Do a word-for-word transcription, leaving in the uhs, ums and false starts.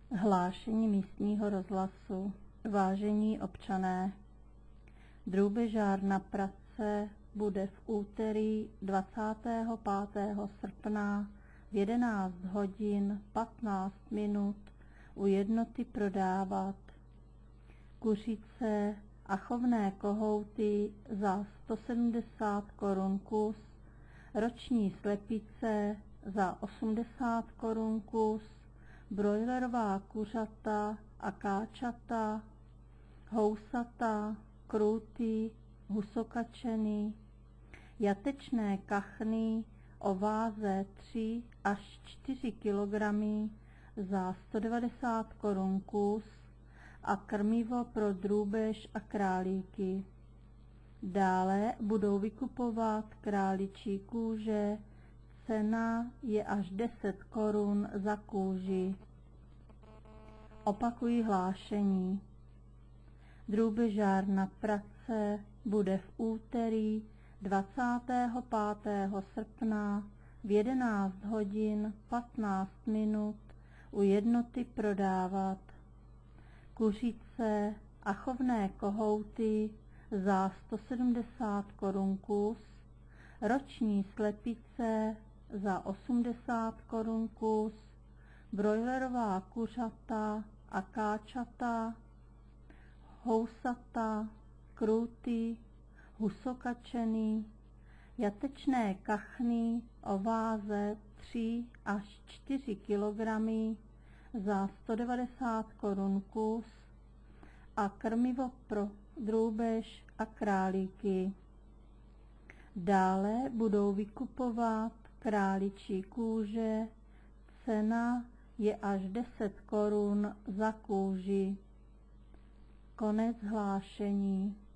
Hlášení místního rozhlasu. Vážení občané, drůbežár na Pratce bude v úterý dvacátého pátého srpna v jedenáct hodin patnáct minut u jednoty prodávat kuřice a chovné kohouty za sto sedmdesát korun kus, roční slepice za osmdesát korun kus, brojlerová kuřata a káčata, housata, krůty, husokačeny, jatečné kachny o váze tři až čtyři kilogramy za sto devadesát korun kus a krmivo pro drůbež a králíky. Dále budou vykupovat králičí kůže, cena je až deset korun za kůži. Opakuji hlášení. Drůbežár na Pratce bude v úterý dvacátého pátého srpna v jedenáct hodin patnáct minut u jednoty prodávat kuřice a chovné kohouty za sto sedmdesát korun kus, roční slepice za osmdesát korun kus, brojlerová kuřata a káčata, housata, krůty, husokačeny, jatečné kachny o váze tři až čtyři kilogramy za sto devadesát korun kus a krmivo pro drůbež a králíky. Dále budou vykupovat králičí kůže, cena je až deset korun za kůži. Konec hlášení.